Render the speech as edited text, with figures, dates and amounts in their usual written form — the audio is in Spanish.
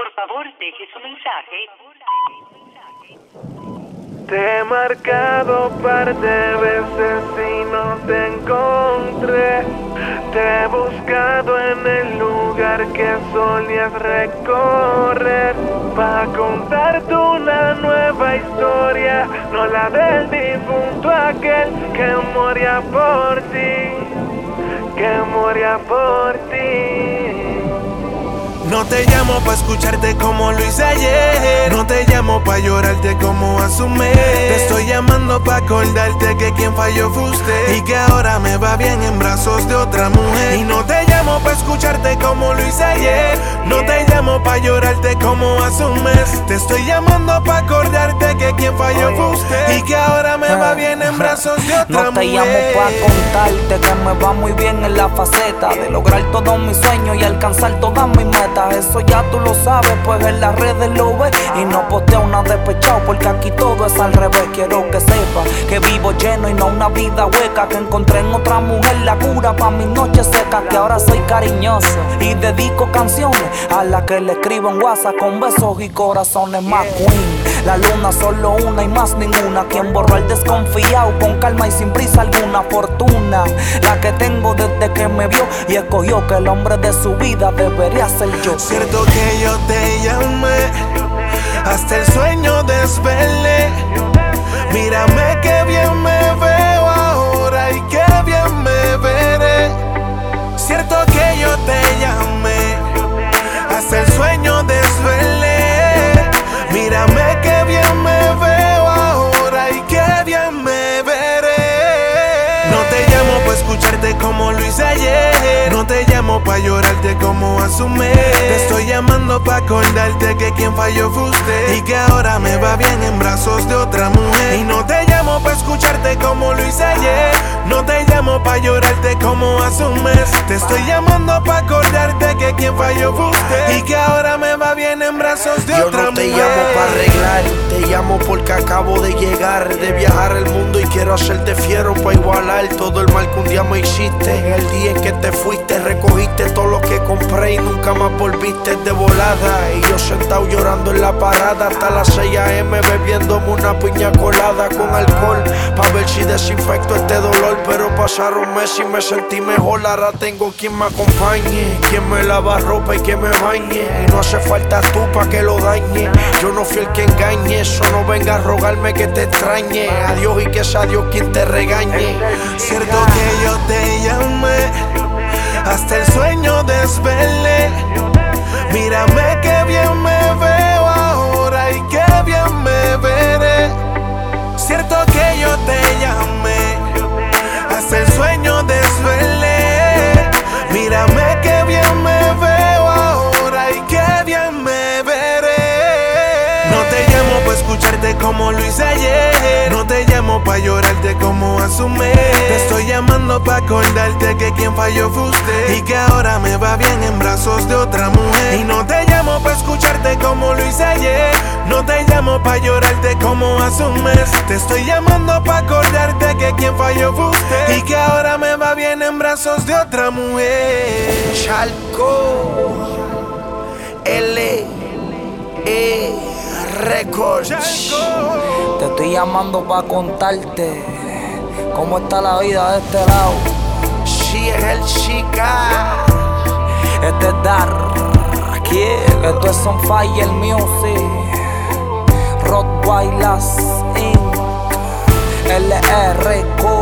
Por favor, deje su mensaje. Te he marcado par de veces y no te encontré. Te he buscado en el lugar que solías recorrer, pa' contarte una nueva historia, no la del difunto aquel que moría por ti, que moría por ti. No te llamo pa' escucharte como lo hice ayer, no te llamo pa' llorarte como hace un mes. Te estoy llamando pa' acordarte que quien falló fue usted y que ahora me va bien en brazos de otra mujer. Y no te llamo pa' escucharte como lo hice ayer, no te llamo pa' llorarte como hace un mes. Te estoy llamando pa' acordarte que quien falló fue usted y que ahora me va bien en brazos de otra mujer. No te llamo pa' contarte que me va muy bien en la faceta de lograr todos mis sueños y alcanzar todas mis metas. Eso ya tú lo sabes, pues en las redes lo ves. Y no posteo nada despechado porque aquí todo es al revés. Quiero que sepa que vivo lleno y no una vida hueca, que encontré en otra mujer la cura pa' mis noches secas. Que ahora soy cariñoso y dedico canciones a la que le escribo en WhatsApp con besos y corazones más queen. La luna solo una y más ninguna, quien borró al desconfiado con calma y sin prisa alguna. Fortuna la que tengo desde que me vio y escogió que el hombre de su vida debería ser yo. Cierto que yo te llamé, hasta el sueño desvelé. Mírame que bien me veo ahora y que bien me veré. Cierto que yo te llamé, hasta el sueño desvelé. Mírame que bien me veo ahora y que bien me veré. No te llamo pa' escucharte como lo hice ayer, no te llamo pa' llorarte como hace un mes. Te estoy llamando pa' acordarte que quien falló fue usted y que ahora me va bien en brazos de otra mujer. Y no te llamo pa' escucharte como lo hice ayer, no te llamo pa' llorarte como hace un mes. Te estoy llamando pa' acordarte que quien falló fue usted y que ahora me va bien en brazos de otra mujer. Yo no te llamo pa' arreglar, te llamo porque acabo de llegar, de viajar el mundo y quiero hacerte fiero pa' igualar todo el mal que un día me hiciste. El día en que te fuiste recogiste todo lo que compré y nunca más volviste de volada. Y yo sentado llorando en la parada hasta las 6 AM bebiéndome una piña colada con alcohol pa' ver si desinfecto este dolor. Pero pasaron meses y me sentí mejor. Ahora tengo quien me acompañe, quien me lava ropa y quien me bañe. Y no hace falta tú pa' que lo dañe. Yo no fui el que engañe, eso no venga a rogarme que te extrañe. Adiós y que sea Dios quien te regañe. Cierto que yo te llamé, hasta el sueño desvelé. Mírame que bien me veo ahora y que bien me veré. Cierto que yo te llamé, hasta el sueño desvelé. Mírame que bien me veo ahora y que bien me veré. No te llamo pa' escucharte como lo hice ayer, no te llamo pa' llorarte como hace un mes. Te estoy llamando pa' acordarte que quien falló fue usted y que ahora me va bien en brazos de otra mujer. Y no te llamo pa' escucharte como lo hice ayer, no te llamo pa' llorarte como hace un mes. Te estoy llamando pa' acordarte que quien falló fue usted y que ahora me va bien en brazos de otra mujer. Chalco L.E. Records. Te estoy llamando pa' contarte cómo está la vida de este lado. Si es el chica. Este es Dar. Esto es On Fire Music. Rottweilers Inc. L.E. Records.